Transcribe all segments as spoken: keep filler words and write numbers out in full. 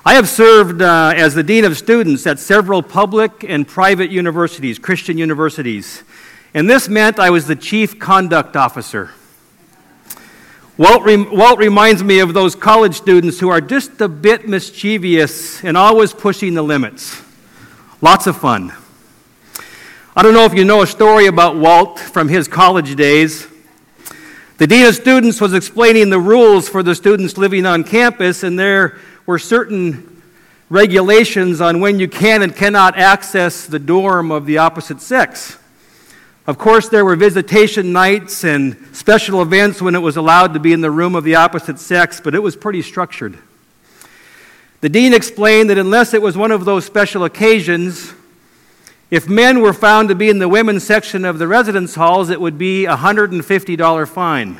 I have served uh, as the Dean of Students at several public and private universities, Christian universities, and this meant I was the Chief Conduct Officer. Walt, rem- Walt reminds me of those college students who are just a bit mischievous and always pushing the limits. Lots of fun. I don't know if you know a story about Walt from his college days. The Dean of Students was explaining the rules for the students living on campus, and there were certain regulations on when you can and cannot access the dorm of the opposite sex. Of course, there were visitation nights and special events when it was allowed to be in the room of the opposite sex, but it was pretty structured. The dean explained that unless it was one of those special occasions, if men were found to be in the women's section of the residence halls, it would be a one hundred fifty dollars fine.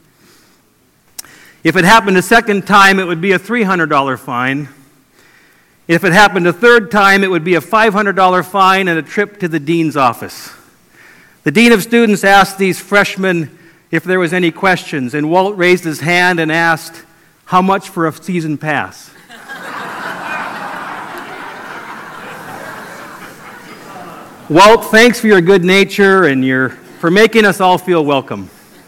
If it happened a second time, it would be a three hundred dollars fine. If it happened a third time, it would be a five hundred dollars fine and a trip to the dean's office. The dean of students asked these freshmen if there was any questions, and Walt raised his hand and asked, "How much for a season pass?" Walt, thanks for your good nature and your for making us all feel welcome.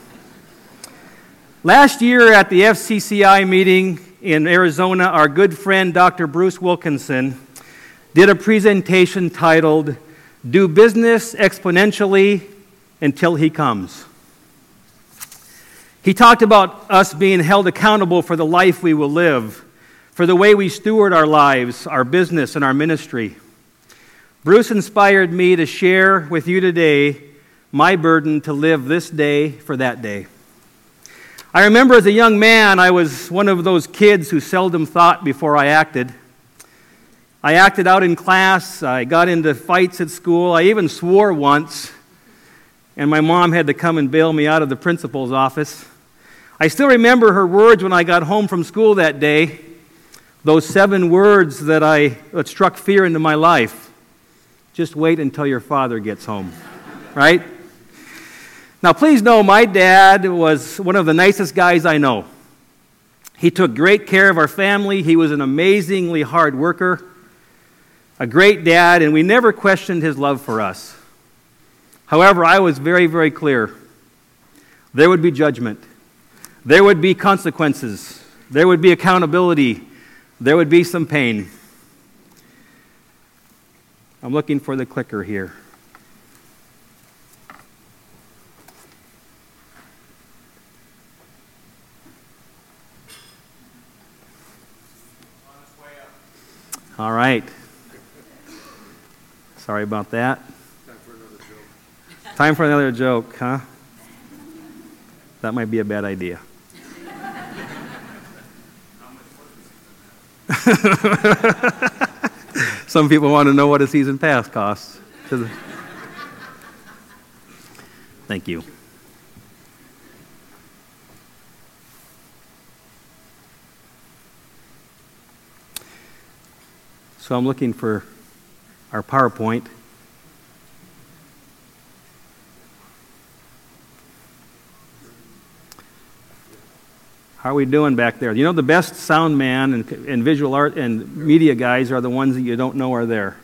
Last year at the F C C I meeting in Arizona, our good friend Doctor Bruce Wilkinson did a presentation titled, "Do Business Exponentially Until He Comes." He talked about us being held accountable for the life we will live, for the way we steward our lives, our business, and our ministry. Bruce inspired me to share with you today my burden to live this day for that day. I remember as a young man, I was one of those kids who seldom thought before I acted. I acted out in class, I got into fights at school, I even swore once, and my mom had to come and bail me out of the principal's office. I still remember her words when I got home from school that day, those seven words that I that struck fear into my life. Just wait until your father gets home, right? Now, please know my dad was one of the nicest guys I know. He took great care of our family. He was an amazingly hard worker, a great dad, and we never questioned his love for us. However, I was very, very clear. There would be judgment. There would be consequences. There would be accountability. There would be some pain. I'm looking for the clicker here. All right. Sorry about that. Time for another joke. Time for another joke, huh? That might be a bad idea. Some people want to know what a season pass costs. Thank you. So I'm looking for our PowerPoint. How are we doing back there? You know, the best sound man and, and visual art and media guys are the ones that you don't know are there.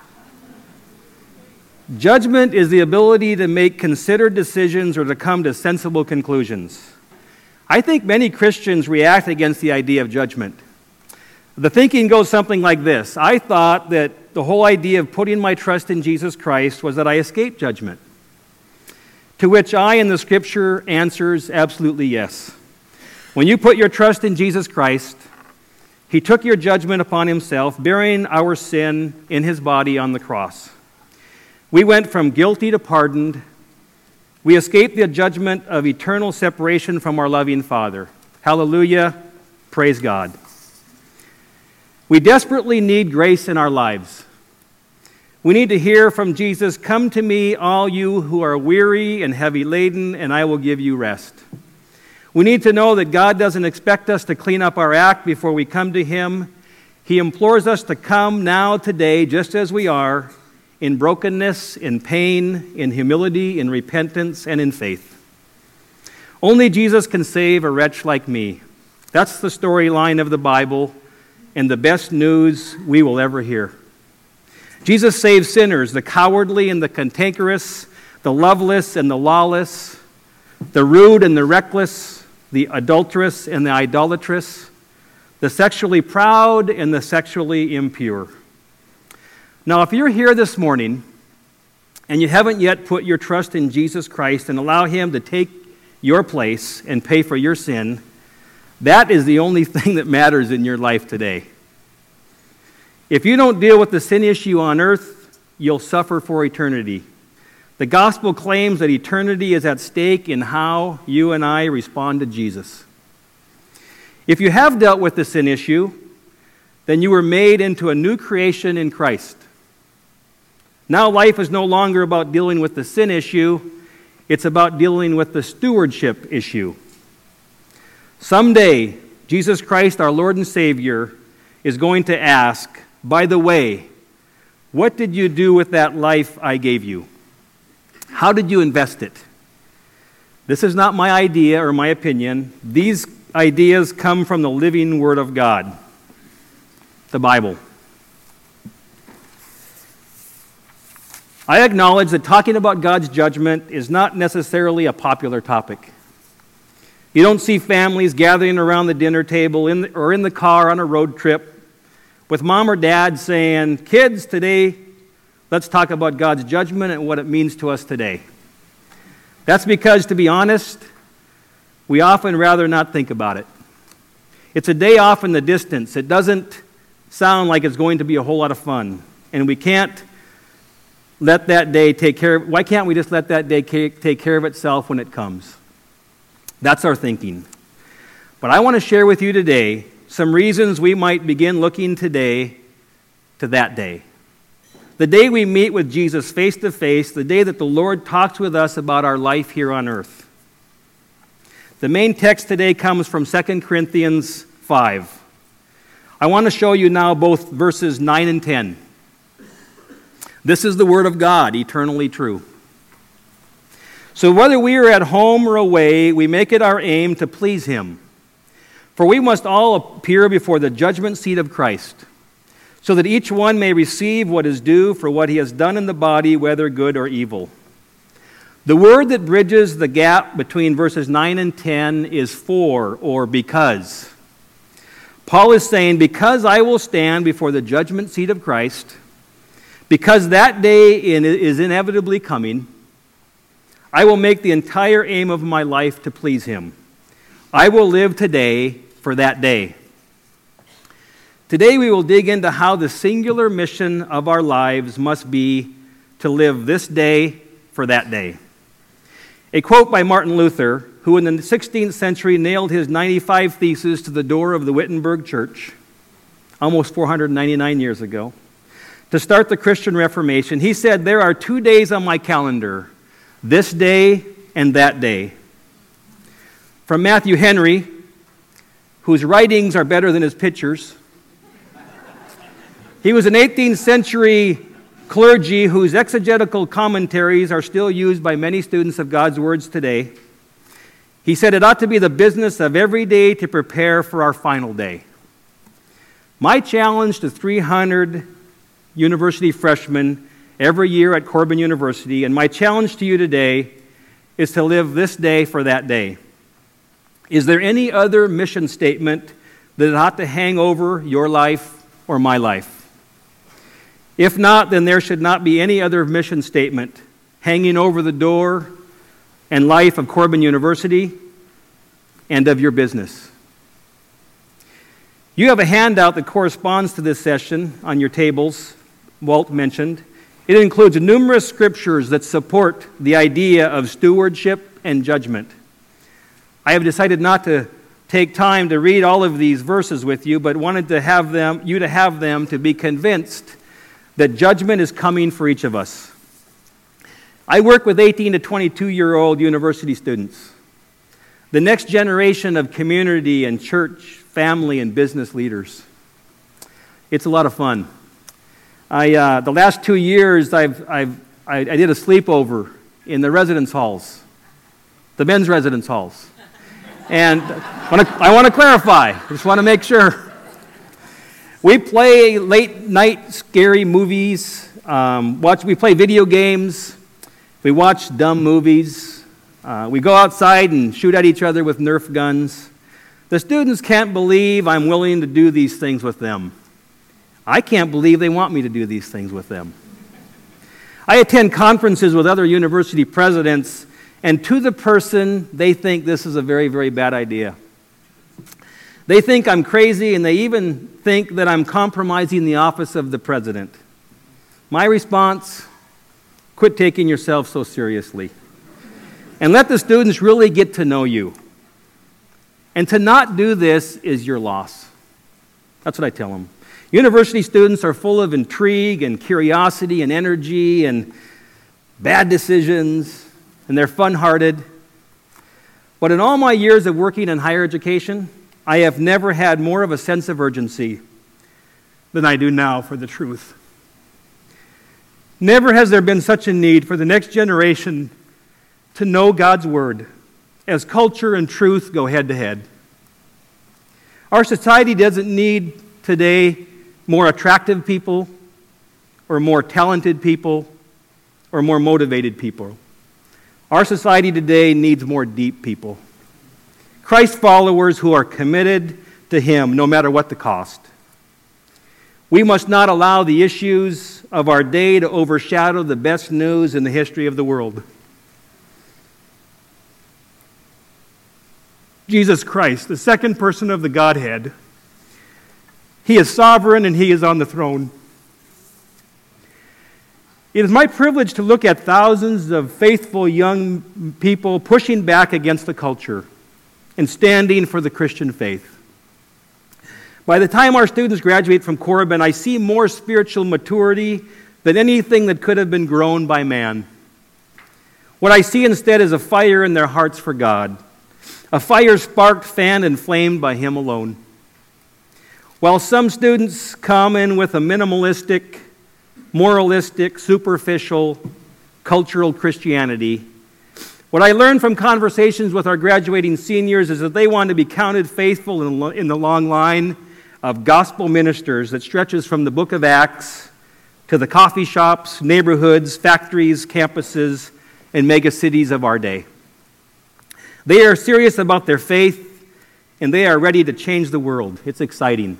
Judgment is the ability to make considered decisions or to come to sensible conclusions. I think many Christians react against the idea of judgment. The thinking goes something like this. I thought that the whole idea of putting my trust in Jesus Christ was that I escape judgment. To which I, in the Scripture, answers absolutely yes. When you put your trust in Jesus Christ, He took your judgment upon Himself, bearing our sin in His body on the cross. We went from guilty to pardoned. We escaped the judgment of eternal separation from our loving Father. Hallelujah. Praise God. We desperately need grace in our lives. We need to hear from Jesus, "Come to me, all you who are weary and heavy laden, and I will give you rest." We need to know that God doesn't expect us to clean up our act before we come to Him. He implores us to come now, today, just as we are, in brokenness, in pain, in humility, in repentance, and in faith. Only Jesus can save a wretch like me. That's the storyline of the Bible, and the best news we will ever hear. Jesus saves sinners, the cowardly and the cantankerous, the loveless and the lawless, the rude and the reckless, the adulterous and the idolatrous, the sexually proud and the sexually impure. Now, if you're here this morning and you haven't yet put your trust in Jesus Christ and allow Him to take your place and pay for your sin, that is the only thing that matters in your life today. If you don't deal with the sin issue on earth, you'll suffer for eternity. The gospel claims that eternity is at stake in how you and I respond to Jesus. If you have dealt with the sin issue, then you were made into a new creation in Christ. Now life is no longer about dealing with the sin issue, it's about dealing with the stewardship issue. Someday, Jesus Christ, our Lord and Savior, is going to ask, by the way, what did you do with that life I gave you? How did you invest it? This is not my idea or my opinion. These ideas come from the living Word of God, the Bible. I acknowledge that talking about God's judgment is not necessarily a popular topic. You don't see families gathering around the dinner table in the, or in the car on a road trip with mom or dad saying, "Kids, today, let's talk about God's judgment and what it means to us today." That's because, to be honest, we often rather not think about it. It's a day off in the distance. It doesn't sound like it's going to be a whole lot of fun. And we can't let that day take care of, why can't we just let that day take care of itself when it comes? That's our thinking. But I want to share with you today some reasons we might begin looking today to that day. The day we meet with Jesus face to face, the day that the Lord talks with us about our life here on earth. The main text today comes from Second Corinthians five. I want to show you now both verses nine and ten. This is the Word of God, eternally true. So whether we are at home or away, we make it our aim to please Him. For we must all appear before the judgment seat of Christ, so that each one may receive what is due for what he has done in the body, whether good or evil. The word that bridges the gap between verses nine and ten is for, or because. Paul is saying, because I will stand before the judgment seat of Christ, because that day is inevitably coming, I will make the entire aim of my life to please Him. I will live today for that day. Today we will dig into how the singular mission of our lives must be to live this day for that day. A quote by Martin Luther, who in the sixteenth century nailed his ninety-five Theses to the door of the Wittenberg Church, almost four hundred ninety-nine years ago, to start the Christian Reformation. He said, "There are two days on my calendar, this day and that day." From Matthew Henry, whose writings are better than his pictures. He was an eighteenth century clergy whose exegetical commentaries are still used by many students of God's words today. He said it ought to be the business of every day to prepare for our final day. My challenge to three hundred university freshmen every year at Corban University, and my challenge to you today, is to live this day for that day. Is there any other mission statement that ought to hang over your life or my life? If not, then there should not be any other mission statement hanging over the door and life of Corban University and of your business. You have a handout that corresponds to this session on your tables, Walt mentioned. It includes numerous scriptures that support the idea of stewardship and judgment. I have decided not to take time to read all of these verses with you, but wanted to have them, you to have them to be convinced that judgment is coming for each of us. I work with eighteen to twenty-two-year-old university students, the next generation of community and church, family, and business leaders. It's a lot of fun. I, uh, the last two years, I've, I've, I, I did a sleepover in the residence halls, the men's residence halls. And I want to, I want to clarify, I just want to make sure. We play late night scary movies. Um, watch. We play video games. We watch dumb movies. Uh, we go outside and shoot at each other with Nerf guns. The students can't believe I'm willing to do these things with them. I can't believe they want me to do these things with them. I attend conferences with other university presidents, and to the person, they think this is a very, very bad idea. They think I'm crazy, and they even think that I'm compromising the office of the president. My response, quit taking yourself so seriously. And let the students really get to know you. And to not do this is your loss. That's what I tell them. University students are full of intrigue and curiosity and energy and bad decisions, and they're fun-hearted. But in all my years of working in higher education, I have never had more of a sense of urgency than I do now for the truth. Never has there been such a need for the next generation to know God's Word as culture and truth go head to head. Our society doesn't need today more attractive people or more talented people or more motivated people. Our society today needs more deep people. Christ followers who are committed to Him no matter what the cost. We must not allow the issues of our day to overshadow the best news in the history of the world. Jesus Christ, the second person of the Godhead, He is sovereign and He is on the throne. It is my privilege to look at thousands of faithful young people pushing back against the culture and standing for the Christian faith. By the time our students graduate from Corbin, I see more spiritual maturity than anything that could have been grown by man. What I see instead is a fire in their hearts for God, a fire sparked, fanned, and flamed by Him alone. While some students come in with a minimalistic, moralistic, superficial, cultural Christianity, what I learned from conversations with our graduating seniors is that they want to be counted faithful in the long line of gospel ministers that stretches from the book of Acts to the coffee shops, neighborhoods, factories, campuses, and megacities of our day. They are serious about their faith, and they are ready to change the world. It's exciting.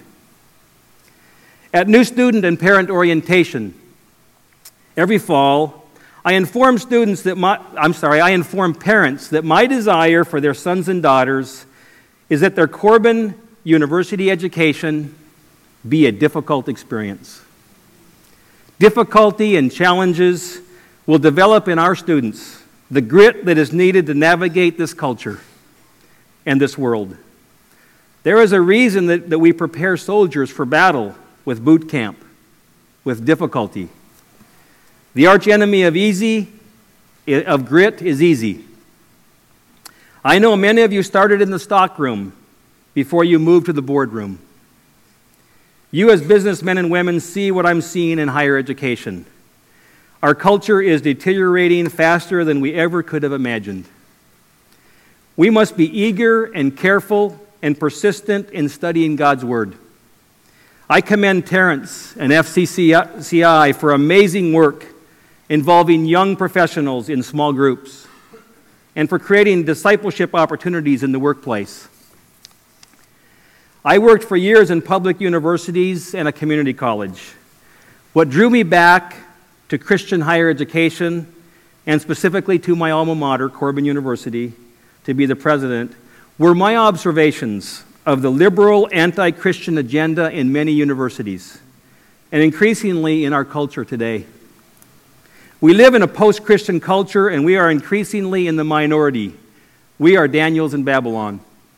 At new student and parent orientation, every fall, I inform students that my, I'm sorry, I inform parents that my desire for their sons and daughters is that their Corbin University education be a difficult experience. Difficulty and challenges will develop in our students the grit that is needed to navigate this culture and this world. There is a reason that, that we prepare soldiers for battle with boot camp, with difficulty. The archenemy of easy, of grit is easy. I know many of you started in the stockroom before you moved to the boardroom. You as businessmen and women see what I'm seeing in higher education. Our culture is deteriorating faster than we ever could have imagined. We must be eager and careful and persistent in studying God's Word. I commend Terrence and F C C I for amazing work involving young professionals in small groups and for creating discipleship opportunities in the workplace. I worked for years in public universities and a community college. What drew me back to Christian higher education, and specifically to my alma mater, Corbin University, to be the president, were my observations of the liberal anti-Christian agenda in many universities, and increasingly in our culture today. We live in a post-Christian culture, and we are increasingly in the minority. We are Daniels in Babylon.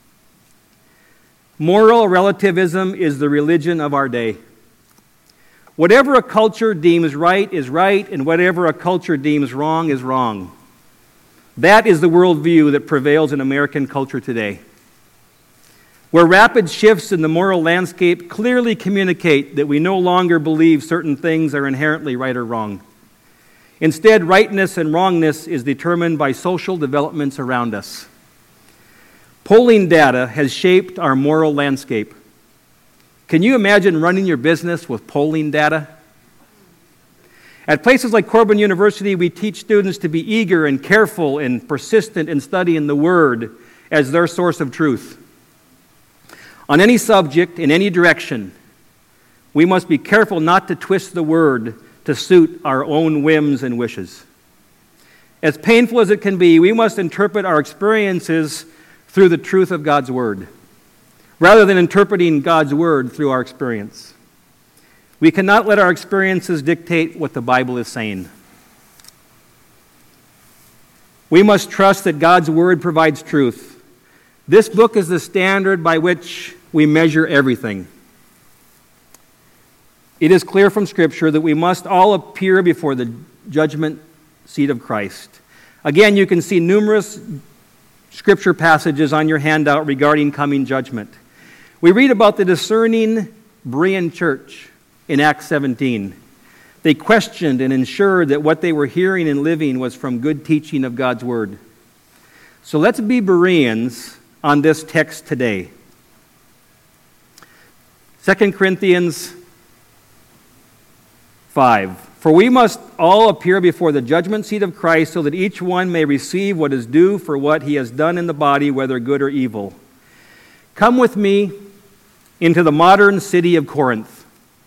Moral relativism is the religion of our day. Whatever a culture deems right is right, and whatever a culture deems wrong is wrong. That is the worldview that prevails in American culture today, where rapid shifts in the moral landscape clearly communicate that we no longer believe certain things are inherently right or wrong. Instead, rightness and wrongness is determined by social developments around us. Polling data has shaped our moral landscape. Can you imagine running your business with polling data? At places like Corban University, we teach students to be eager and careful and persistent in studying the Word as their source of truth. On any subject, in any direction, we must be careful not to twist the Word to suit our own whims and wishes. As painful as it can be, we must interpret our experiences through the truth of God's Word, rather than interpreting God's Word through our experience. We cannot let our experiences dictate what the Bible is saying. We must trust that God's Word provides truth. This book is the standard by which we measure everything. It is clear from Scripture that we must all appear before the judgment seat of Christ. Again, you can see numerous Scripture passages on your handout regarding coming judgment. We read about the discerning Berean church in Acts seventeen. They questioned and ensured that what they were hearing and living was from good teaching of God's Word. So let's be Bereans on this text today. Second Corinthians five. For we must all appear before the judgment seat of Christ, so that each one may receive what is due for what he has done in the body, whether good or evil. Come with me into the modern city of Corinth.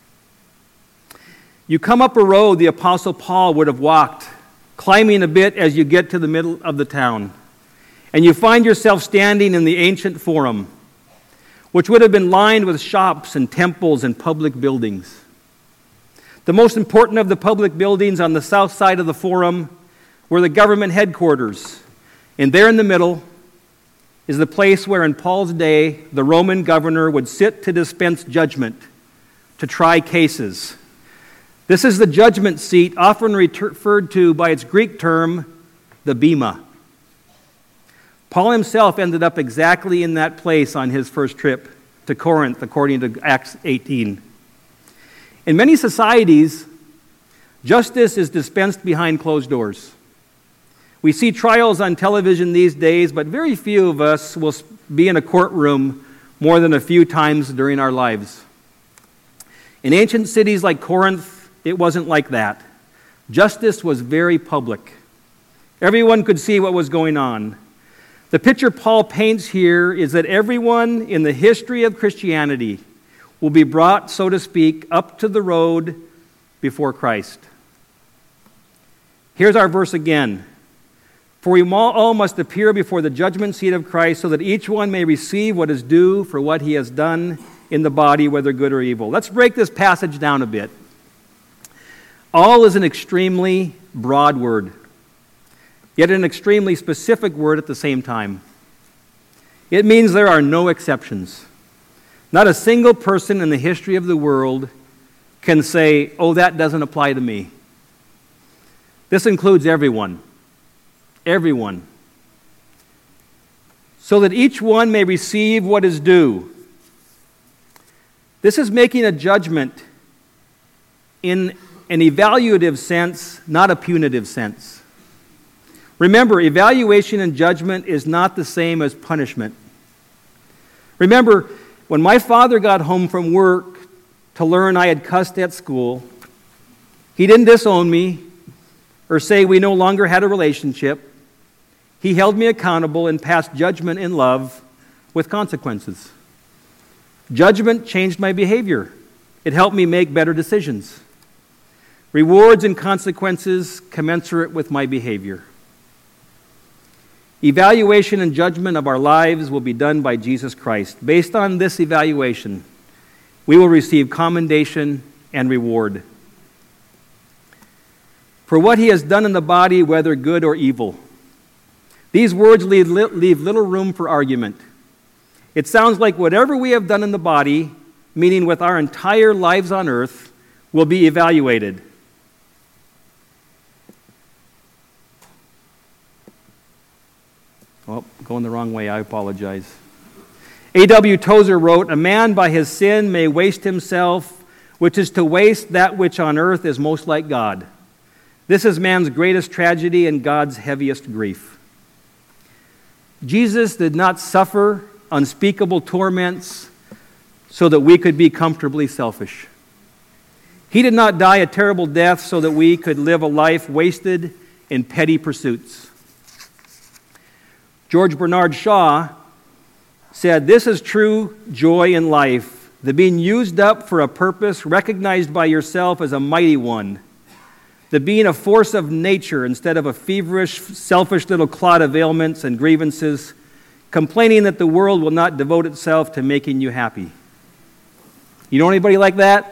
You come up a road the Apostle Paul would have walked, climbing a bit as you get to the middle of the town. And you find yourself standing in the ancient forum, which would have been lined with shops and temples and public buildings. The most important of the public buildings on the south side of the forum were the government headquarters. And there in the middle is the place where in Paul's day the Roman governor would sit to dispense judgment, to try cases. This is the judgment seat, often referred to by its Greek term, the bema. Paul himself ended up exactly in that place on his first trip to Corinth, according to Acts eighteen. In many societies, justice is dispensed behind closed doors. We see trials on television these days, but very few of us will be in a courtroom more than a few times during our lives. In ancient cities like Corinth, it wasn't like that. Justice was very public. Everyone could see what was going on. The picture Paul paints here is that everyone in the history of Christianity will be brought, so to speak, up to the road before Christ. Here's our verse again. For we all must appear before the judgment seat of Christ, so that each one may receive what is due for what he has done in the body, whether good or evil. Let's break this passage down a bit. All is an extremely broad word, yet an extremely specific word at the same time. It means there are no exceptions. Not a single person in the history of the world can say, oh, that doesn't apply to me. This includes everyone. Everyone. So that each one may receive what is due. This is making a judgment in an evaluative sense, not a punitive sense. Remember, evaluation and judgment is not the same as punishment. Remember, when my father got home from work to learn I had cussed at school, he didn't disown me or say we no longer had a relationship. He held me accountable and passed judgment in love with consequences. Judgment changed my behavior. It helped me make better decisions. Rewards and consequences commensurate with my behavior. Evaluation and judgment of our lives will be done by Jesus Christ. Based on this evaluation, we will receive commendation and reward for what he has done in the body, whether good or evil. These words leave, leave little room for argument. It sounds like whatever we have done in the body, meaning with our entire lives on earth, will be evaluated. Oh, going the wrong way, I apologize. A W Tozer wrote, "A man by his sin may waste himself, which is to waste that which on earth is most like God. This is man's greatest tragedy and God's heaviest grief." Jesus did not suffer unspeakable torments so that we could be comfortably selfish. He did not die a terrible death so that we could live a life wasted in petty pursuits. George Bernard Shaw said, "This is true joy in life, the being used up for a purpose recognized by yourself as a mighty one, the being a force of nature instead of a feverish, selfish little clod of ailments and grievances, complaining that the world will not devote itself to making you happy." You know anybody like that?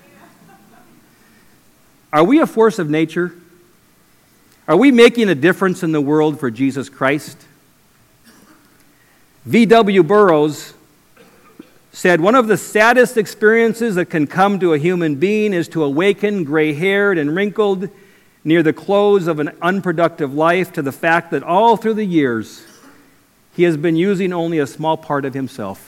Are we a force of nature? Are we making a difference in the world for Jesus Christ? V W Burroughs said, "One of the saddest experiences that can come to a human being is to awaken gray-haired and wrinkled near the close of an unproductive life to the fact that all through the years he has been using only a small part of himself."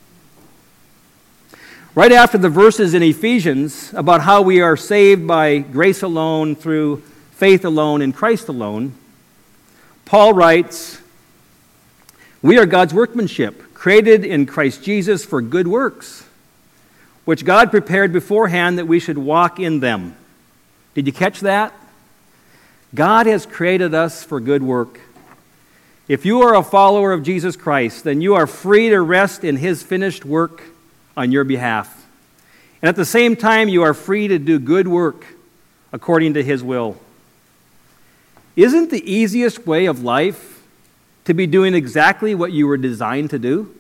Right after the verses in Ephesians about how we are saved by grace alone, through faith alone, in Christ alone, Paul writes, "We are God's workmanship, created in Christ Jesus for good works, which God prepared beforehand that we should walk in them." Did you catch that? God has created us for good work. If you are a follower of Jesus Christ, then you are free to rest in His finished work on your behalf. And at the same time, you are free to do good work according to His will. Isn't the easiest way of life to be doing exactly what you were designed to do?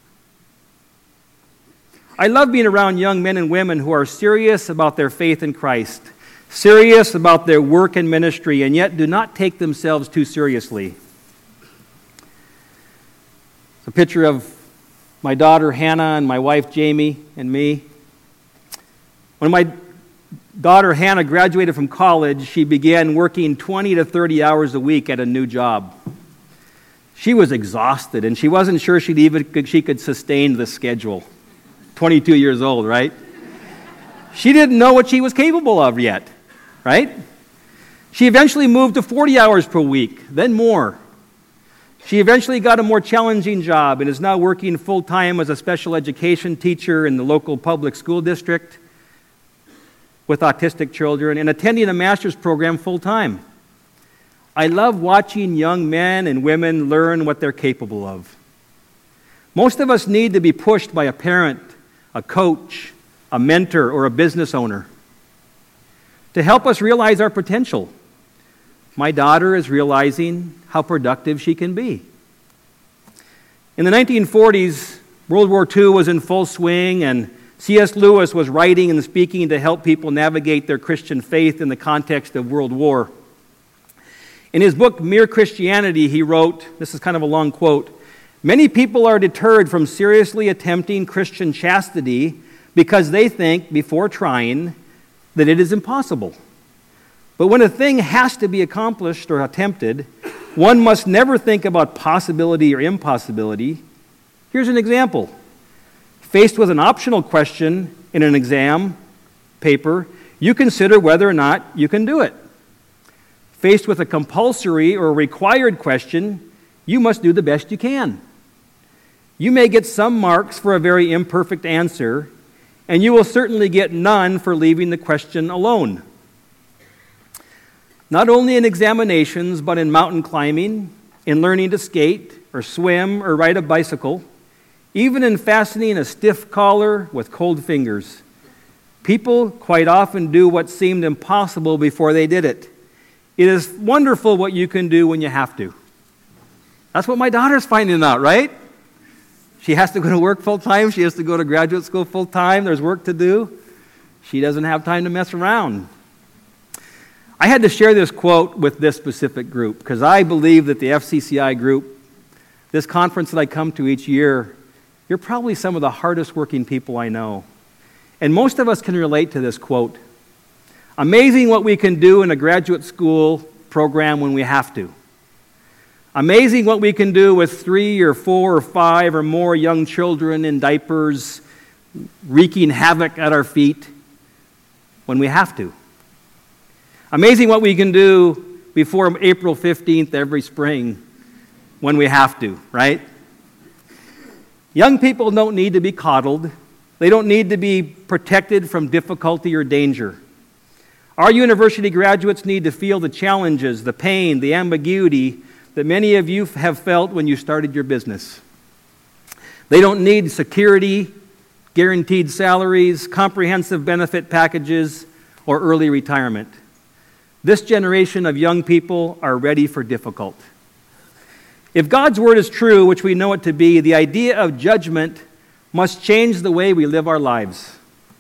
I love being around young men and women who are serious about their faith in Christ, serious about their work and ministry, and yet do not take themselves too seriously. It's a picture of my daughter Hannah and my wife Jamie and me. When my daughter Hannah graduated from college, she began working twenty to thirty hours a week at a new job. She was exhausted, and she wasn't sure she'd even she could sustain the schedule. twenty-two years old, right? She didn't know what she was capable of yet, right? She eventually moved to forty hours per week, then more. She eventually got a more challenging job and is now working full-time as a special education teacher in the local public school district with autistic children and attending a master's program full-time. I love watching young men and women learn what they're capable of. Most of us need to be pushed by a parent, a coach, a mentor, or a business owner to help us realize our potential. My daughter is realizing how productive she can be. In the nineteen forties, World War Two was in full swing, and C S Lewis was writing and speaking to help people navigate their Christian faith in the context of World War. In his book, Mere Christianity, he wrote, this is kind of a long quote, "Many people are deterred from seriously attempting Christian chastity because they think, before trying, that it is impossible. But when a thing has to be accomplished or attempted, one must never think about possibility or impossibility. Here's an example. Faced with an optional question in an exam paper, you consider whether or not you can do it. Faced with a compulsory or required question, you must do the best you can. You may get some marks for a very imperfect answer, and you will certainly get none for leaving the question alone. Not only in examinations, but in mountain climbing, in learning to skate or swim or ride a bicycle, even in fastening a stiff collar with cold fingers. People quite often do what seemed impossible before they did it. It is wonderful what you can do when you have to." That's what my daughter's finding out, right? She has to go to work full-time. She has to go to graduate school full-time. There's work to do. She doesn't have time to mess around. I had to share this quote with this specific group because I believe that the F C C I group, this conference that I come to each year, you're probably some of the hardest working people I know. And most of us can relate to this quote. Amazing what we can do in a graduate school program when we have to. Amazing what we can do with three or four or five or more young children in diapers wreaking havoc at our feet when we have to. Amazing what we can do before April fifteenth every spring when we have to, right? Young people don't need to be coddled. They don't need to be protected from difficulty or danger. Our university graduates need to feel the challenges, the pain, the ambiguity that many of you have felt when you started your business. They don't need security, guaranteed salaries, comprehensive benefit packages, or early retirement. This generation of young people are ready for difficult. If God's word is true, which we know it to be, the idea of judgment must change the way we live our lives.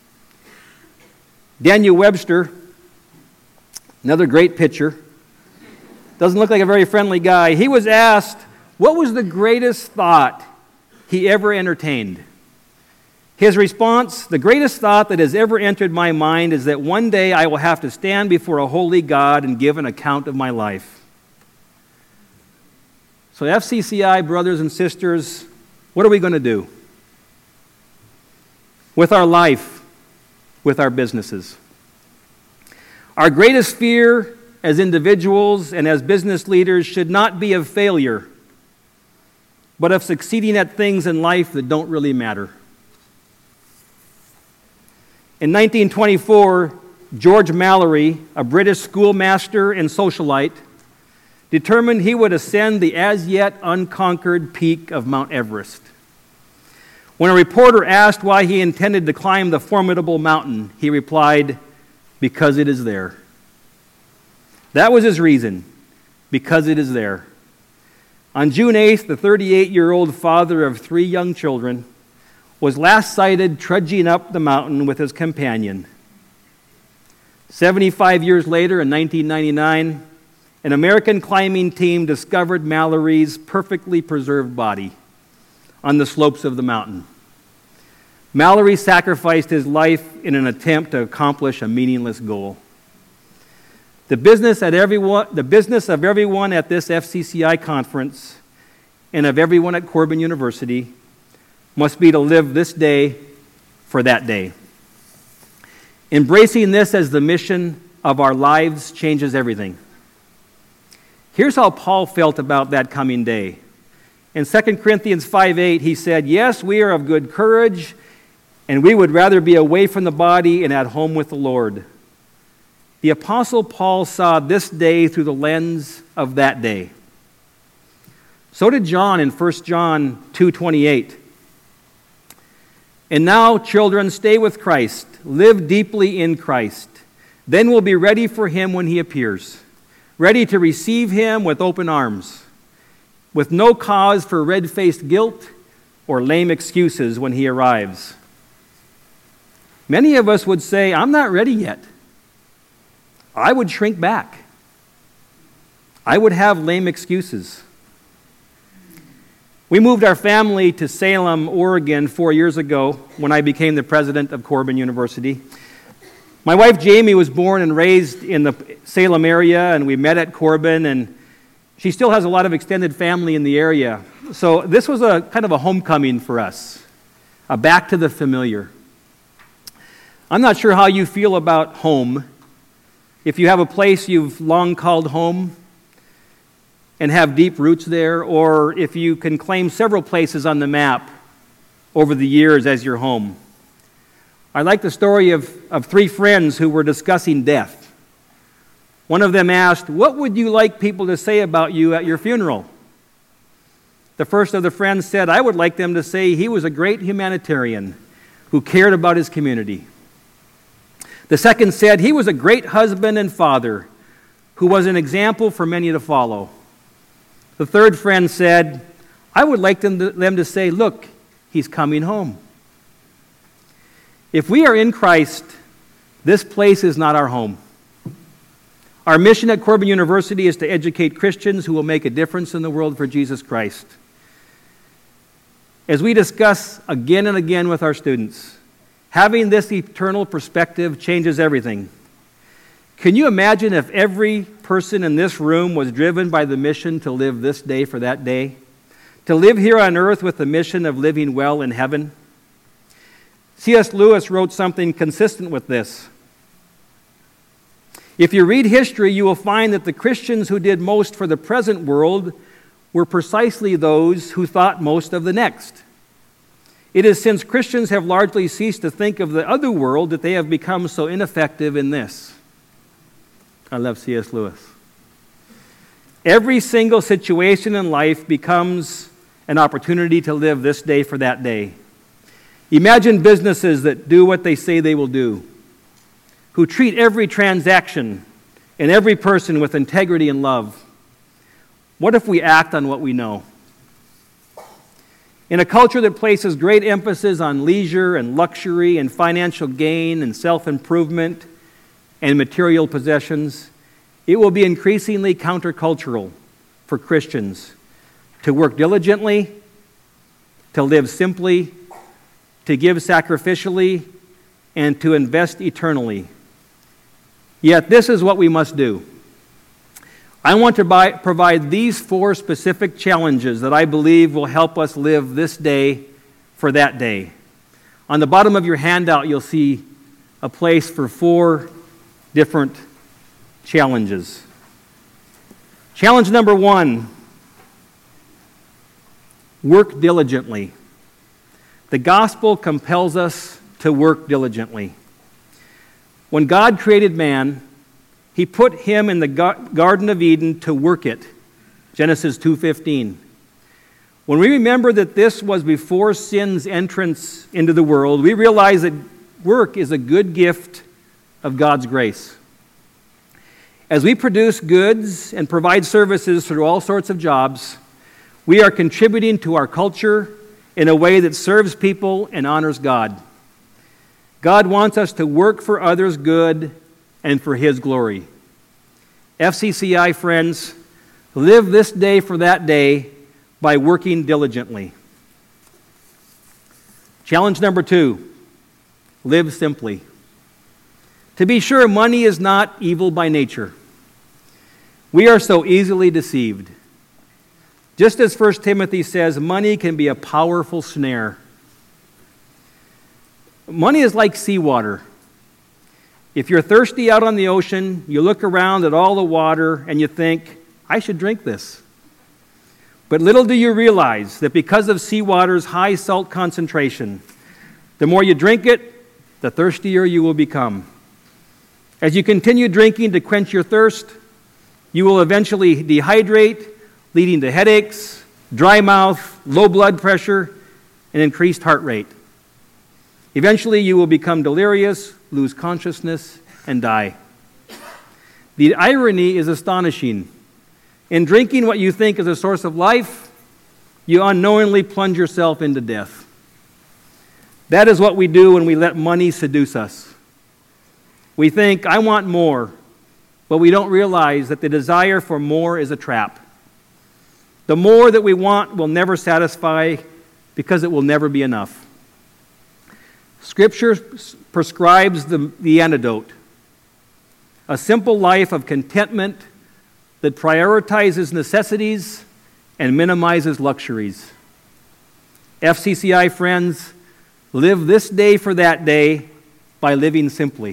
Daniel Webster, another great pitcher, doesn't look like a very friendly guy. He was asked, what was the greatest thought he ever entertained? His response, the greatest thought that has ever entered my mind is that one day I will have to stand before a holy God and give an account of my life. So F C C I, brothers and sisters, what are we going to do with our life, with our businesses? Our greatest fear as individuals and as business leaders should not be of failure, but of succeeding at things in life that don't really matter. In nineteen twenty-four, George Mallory, a British schoolmaster and socialite, determined he would ascend the as-yet unconquered peak of Mount Everest. When a reporter asked why he intended to climb the formidable mountain, he replied, because it is there. That was his reason, because it is there. On June eighth, the thirty-eight-year-old father of three young children was last sighted trudging up the mountain with his companion. seventy-five years later, in nineteen ninety-nine, an American climbing team discovered Mallory's perfectly preserved body on the slopes of the mountain. Mallory sacrificed his life in an attempt to accomplish a meaningless goal. The business, at everyone, the business of everyone at this F C C I conference and of everyone at Corban University must be to live this day for that day. Embracing this as the mission of our lives changes everything. Here's how Paul felt about that coming day. In Second Corinthians five eight, he said, yes, we are of good courage, and we would rather be away from the body and at home with the Lord. The Apostle Paul saw this day through the lens of that day. So did John in First John two twenty-eight. And now, children, stay with Christ. Live deeply in Christ. Then we'll be ready for him when he appears, ready to receive him with open arms, with no cause for red-faced guilt or lame excuses when he arrives. Many of us would say, I'm not ready yet. I would shrink back. I would have lame excuses. We moved our family to Salem, Oregon, four years ago when I became the president of Corban University. My wife Jamie was born and raised in the Salem area, and we met at Corban, and she still has a lot of extended family in the area. So this was a kind of a homecoming for us, a back to the familiar. I'm not sure how you feel about home. If you have a place you've long called home and have deep roots there, or if you can claim several places on the map over the years as your home. I like the story of, of three friends who were discussing death. One of them asked, what would you like people to say about you at your funeral? The first of the friends said, I would like them to say he was a great humanitarian who cared about his community. The second said, he was a great husband and father who was an example for many to follow. The third friend said, I would like them to, them to say, look, he's coming home. If we are in Christ, this place is not our home. Our mission at Corban University is to educate Christians who will make a difference in the world for Jesus Christ. As we discuss again and again with our students, having this eternal perspective changes everything. Can you imagine if every person in this room was driven by the mission to live this day for that day? To live here on earth with the mission of living well in heaven? C S Lewis wrote something consistent with this. If you read history, you will find that the Christians who did most for the present world were precisely those who thought most of the next. It is since Christians have largely ceased to think of the other world that they have become so ineffective in this. I love C S Lewis. Every single situation in life becomes an opportunity to live this day for that day. Imagine businesses that do what they say they will do, who treat every transaction and every person with integrity and love. What if we act on what we know? In a culture that places great emphasis on leisure and luxury and financial gain and self-improvement and material possessions, it will be increasingly countercultural for Christians to work diligently, to live simply, to give sacrificially, and to invest eternally. Yet this is what we must do. I want to buy, provide these four specific challenges that I believe will help us live this day for that day. On the bottom of your handout, you'll see a place for four different challenges. Challenge number one, work diligently. The gospel compels us to work diligently. When God created man, He put him in the Garden of Eden to work it. Genesis two fifteen. When we remember that this was before sin's entrance into the world, we realize that work is a good gift of God's grace. As we produce goods and provide services through all sorts of jobs, we are contributing to our culture in a way that serves people and honors God. God wants us to work for others' good and for His glory. F C C I friends, live this day for that day by working diligently. Challenge number two, live simply. To be sure, money is not evil by nature. We are so easily deceived. Just as First Timothy says, money can be a powerful snare. Money is like seawater. If you're thirsty out on the ocean, you look around at all the water and you think, I should drink this. But little do you realize that because of seawater's high salt concentration, the more you drink it, the thirstier you will become. As you continue drinking to quench your thirst, you will eventually dehydrate, leading to headaches, dry mouth, low blood pressure, and increased heart rate. Eventually, you will become delirious, lose consciousness, and die. The irony is astonishing. In drinking what you think is a source of life, you unknowingly plunge yourself into death. That is what we do when we let money seduce us. We think, I want more, but we don't realize that the desire for more is a trap. The more that we want will never satisfy because it will never be enough. Scripture prescribes the, the antidote, a simple life of contentment that prioritizes necessities and minimizes luxuries. F C C I friends, live this day for that day by living simply.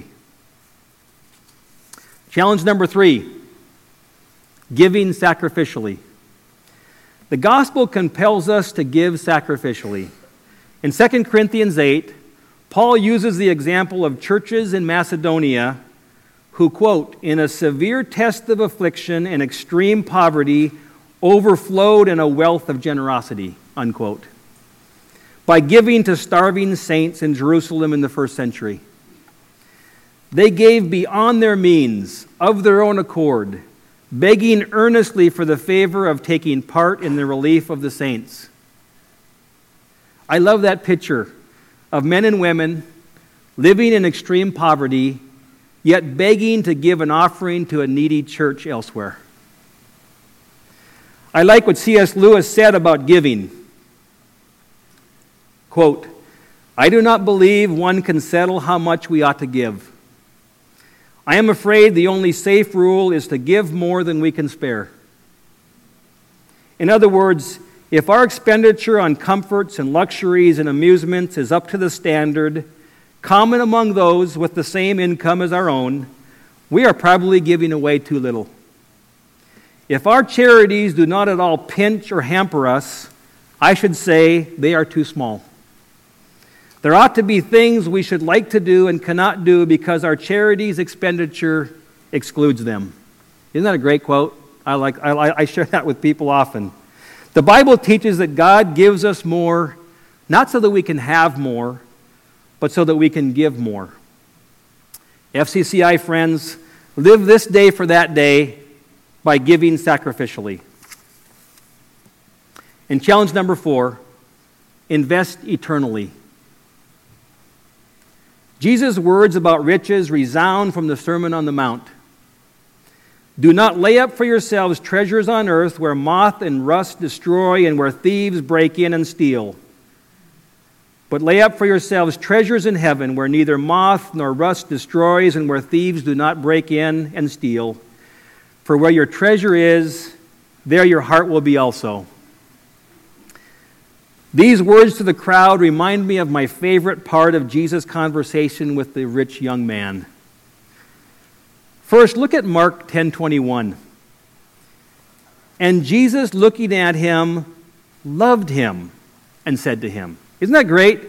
Challenge number three, giving sacrificially. The gospel compels us to give sacrificially. In Second Corinthians eight, Paul uses the example of churches in Macedonia who, quote, in a severe test of affliction and extreme poverty, overflowed in a wealth of generosity, unquote, by giving to starving saints in Jerusalem in the first century. They gave beyond their means, of their own accord, begging earnestly for the favor of taking part in the relief of the saints. I love that picture of men and women living in extreme poverty, yet begging to give an offering to a needy church elsewhere. I like what C S Lewis said about giving. Quote, I do not believe one can settle how much we ought to give. I am afraid the only safe rule is to give more than we can spare. In other words, if our expenditure on comforts and luxuries and amusements is up to the standard common among those with the same income as our own, we are probably giving away too little. If our charities do not at all pinch or hamper us, I should say they are too small. There ought to be things we should like to do and cannot do because our charities expenditure excludes them. Isn't that a great quote? I like. I, I share that with people often. The Bible teaches that God gives us more, not so that we can have more, but so that we can give more. F C C I friends, live this day for that day by giving sacrificially. And challenge number four, invest eternally. Jesus' words about riches resound from the Sermon on the Mount. Do not lay up for yourselves treasures on earth where moth and rust destroy and where thieves break in and steal. But lay up for yourselves treasures in heaven where neither moth nor rust destroys and where thieves do not break in and steal. For where your treasure is, there your heart will be also. These words to the crowd remind me of my favorite part of Jesus' conversation with the rich young man. First, look at Mark ten twenty-one. And Jesus, looking at him, loved him and said to him. Isn't that great?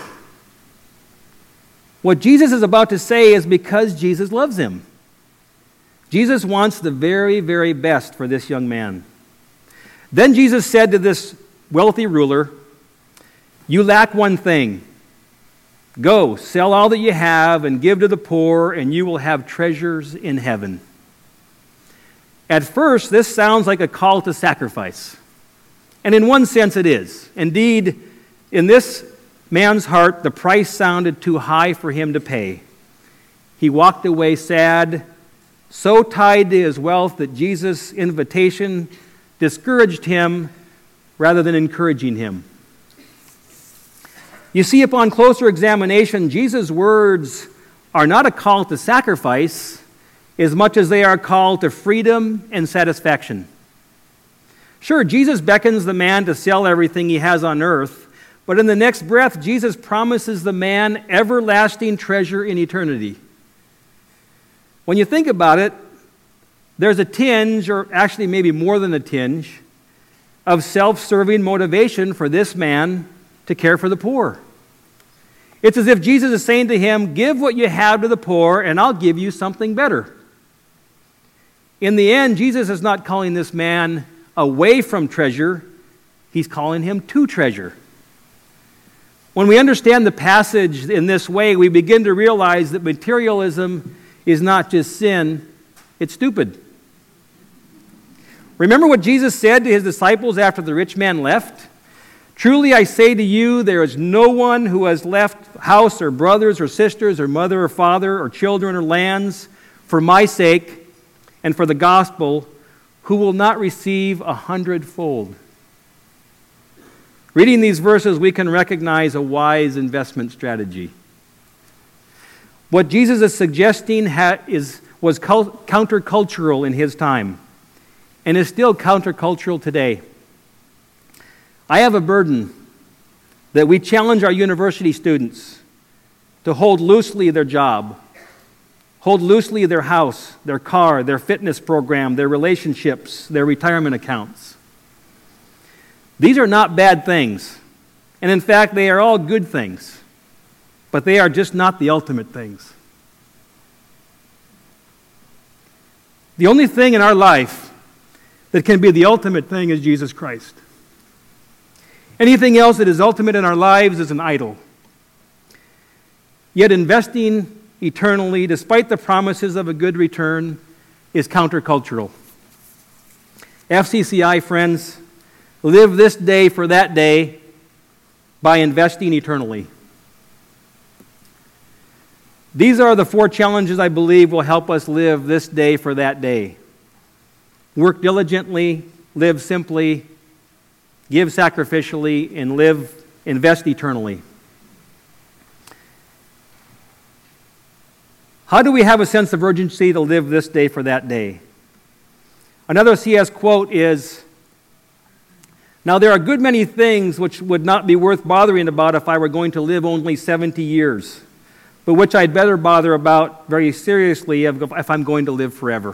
What Jesus is about to say is because Jesus loves him. Jesus wants the very, very best for this young man. Then Jesus said to this wealthy ruler, you lack one thing. Go, sell all that you have and give to the poor, and you will have treasures in heaven. At first, this sounds like a call to sacrifice. And in one sense, it is. Indeed, in this man's heart, the price sounded too high for him to pay. He walked away sad, so tied to his wealth that Jesus' invitation discouraged him rather than encouraging him. You see, upon closer examination, Jesus' words are not a call to sacrifice as much as they are a call to freedom and satisfaction. Sure, Jesus beckons the man to sell everything he has on earth, but in the next breath, Jesus promises the man everlasting treasure in eternity. When you think about it, there's a tinge, or actually maybe more than a tinge, of self-serving motivation for this man to care for the poor. It's as if Jesus is saying to him, give what you have to the poor and I'll give you something better. In the end, Jesus is not calling this man away from treasure, he's calling him to treasure. When we understand the passage in this way, we begin to realize that materialism is not just sin, it's stupid. Remember what Jesus said to his disciples after the rich man left? Truly I say to you, there is no one who has left house or brothers or sisters or mother or father or children or lands for my sake and for the gospel who will not receive a hundredfold. Reading these verses, we can recognize a wise investment strategy. What Jesus is suggesting ha- is, was cult- countercultural in his time and is still countercultural today. I have a burden that we challenge our university students to hold loosely their job, hold loosely their house, their car, their fitness program, their relationships, their retirement accounts. These are not bad things, and in fact, they are all good things, but they are just not the ultimate things. The only thing in our life that can be the ultimate thing is Jesus Christ. Anything else that is ultimate in our lives is an idol. Yet investing eternally, despite the promises of a good return, is countercultural. F C C I friends, live this day for that day by investing eternally. These are the four challenges I believe will help us live this day for that day. Work diligently, live simply, give sacrificially, and live, invest eternally. How do we have a sense of urgency to live this day for that day? Another C S quote is, now there are a good many things which would not be worth bothering about if I were going to live only seventy years, but which I'd better bother about very seriously if, if I'm going to live forever.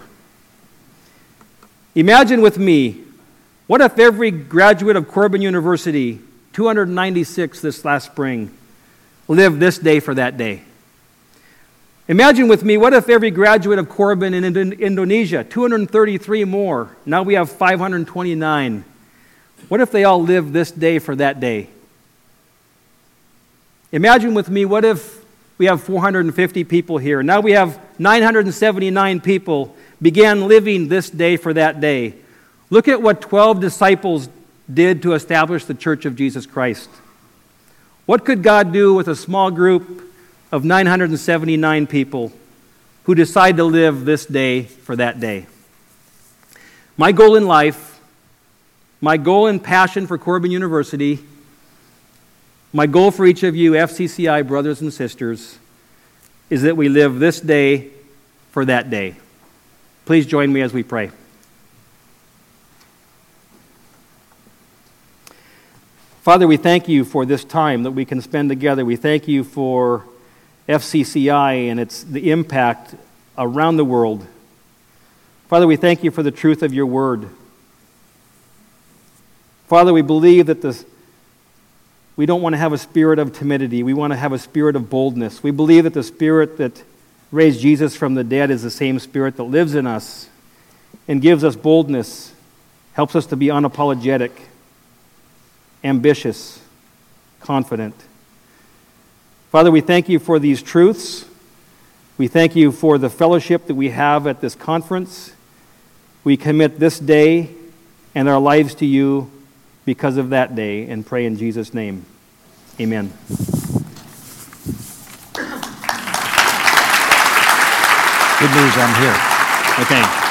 Imagine with me, what if every graduate of Corban University, two hundred ninety-six this last spring, live this day for that day. Imagine with me, what if every graduate of Corbin in Indo- Indonesia, two hundred thirty-three more, now we have five hundred twenty-nine, what if they all live this day for that day? Imagine with me, what if we have four hundred fifty people here, now we have nine hundred seventy-nine people began living this day for that day. Look at what twelve disciples did to establish the Church of Jesus Christ. What could God do with a small group of nine hundred seventy-nine people who decide to live this day for that day? My goal in life, my goal and passion for Corbin University, my goal for each of you F C C I brothers and sisters, is that we live this day for that day. Please join me as we pray. Father, we thank you for this time that we can spend together. We thank you for F C C I and its the impact around the world. Father, we thank you for the truth of your word. Father, we believe that this, we don't want to have a spirit of timidity. We want to have a spirit of boldness. We believe that the spirit that raised Jesus from the dead is the same spirit that lives in us and gives us boldness, helps us to be unapologetic, ambitious, confident. Father, we thank you for these truths. We thank you for the fellowship that we have at this conference. We commit this day and our lives to you because of that day, and pray in Jesus' name. Amen. Good news, I'm here. Okay.